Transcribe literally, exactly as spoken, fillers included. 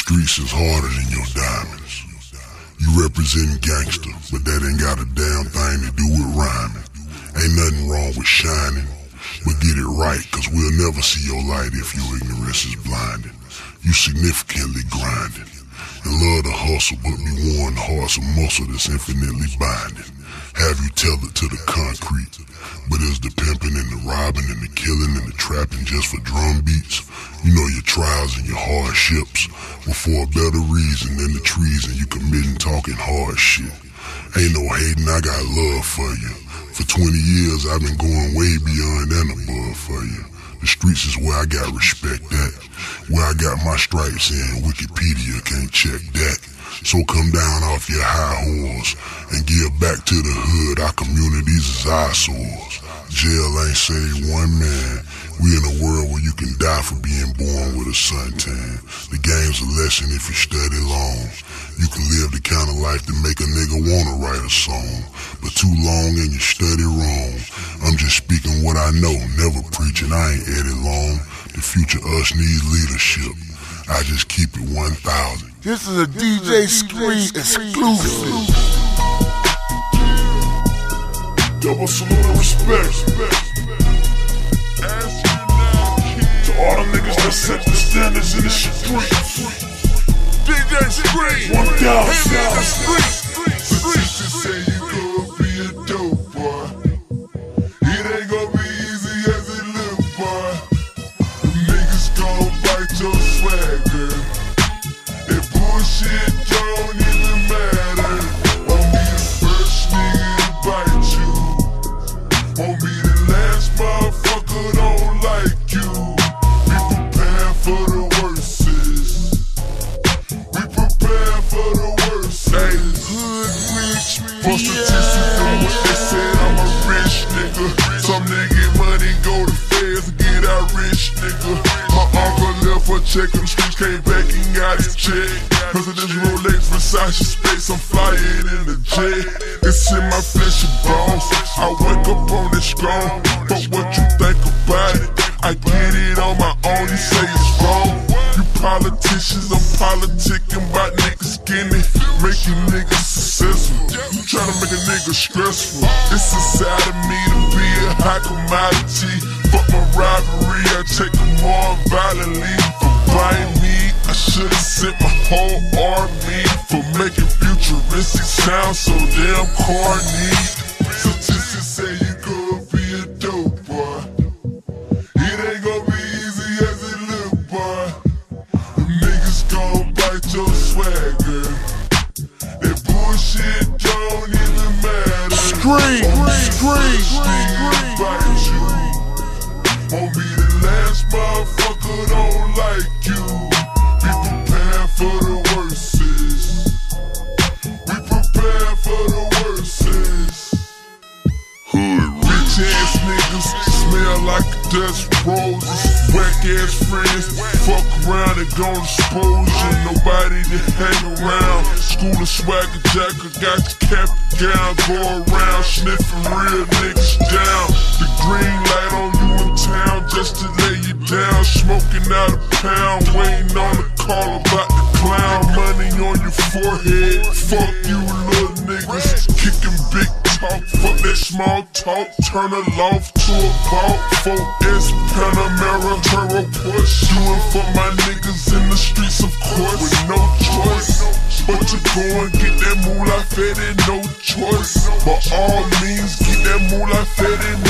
streets is harder than your diamonds. You representing gangster, but that ain't got a damn thing to do with rhyming. Ain't nothing wrong with shining, but get it right, cause we'll never see your light if your ignorance is blinding. You significantly grinding, and love to hustle, but be worn the hearts of muscle that's infinitely binding. Have you tethered to the concrete, but is the pimping and the robbing and the killing and the trapping just for drum beats? You know your trials and your hardships were for a better reason than the treason you committing talking hard shit. Ain't no hating, I got love for you. For twenty years I've been going way beyond and above for you. The streets is where I got respect at, where I got my stripes in. Wikipedia can't check that. So come down off your high horse and give back to the hood. Our communities is eyesores. Jail ain't saved one man. We in a world where you can die for being born with a suntan. The game's a lesson if you study long. You can live the kind of life that make a nigga wanna write a song. But too long and you study wrong. I'm just speaking what I know, never preaching, I ain't Eddie Long. The future us needs leadership. I just keep it one thousand. This is a D J Scream exclusive. Double salute and respect to all the niggas that set the standards in the streets. D J Scream, one thousand. hey, the streets. Statistics say you could be a dope boy. It ain't gonna be easy as it look, boy. The niggas gon' bite your swagger. That bullshit don't even matter. Won't be the first nigga to bite you. Won't be the last motherfucker don't like you. We prepare for the worstest. We prepare for the worst. Hey, hood rich. For statistics on what they said, I'm a rich nigga. Some nigga get money, go to feds, get out rich nigga. My uncle left for check on the streets, came back and got his check. Cause of this Rolex, Versace space, I'm flying in the jet. It's in my flesh and bones. I wake up on it strong. But what you think about it? I get it on my own, you say it's wrong. You politicians, I'm politicking about niggas skinny, making niggas successful. You tryna make a nigga stressful. It's inside of me to be a high commodity. Fuck my rivalry, I take them on violently. For buying me, I should've sent my whole army. For making futuristic sound so damn corny. Statistics say you could be a dope boy. It ain't gonna be easy as it look, boy. The niggas gon' bite your swagger. That bullshit don't even matter. Scream, scream, scream, bite you. Won't be the last motherfucker don't like you. Be prepared for the worstest. We prepare for the worstest. Hood rich ass niggas smell like dust roses. Whack ass friends, fuck around and gon' expose you. Nobody to hang around. School of swagger jacker, got your cap and gown. Go around sniffing real niggas down. The green light on you in town just to lay you down. Smoking out a pound, waiting on the call about the clown. Money on your forehead, fuck you little niggas. Kicking big talk, fuck that small talk. Turn a loft to a vault. four S Panamera Turbo Push. Doing for my niggas in the streets, of course, with no choice but to go and get that moolah fed and no choice. By all means, get that moolah fed and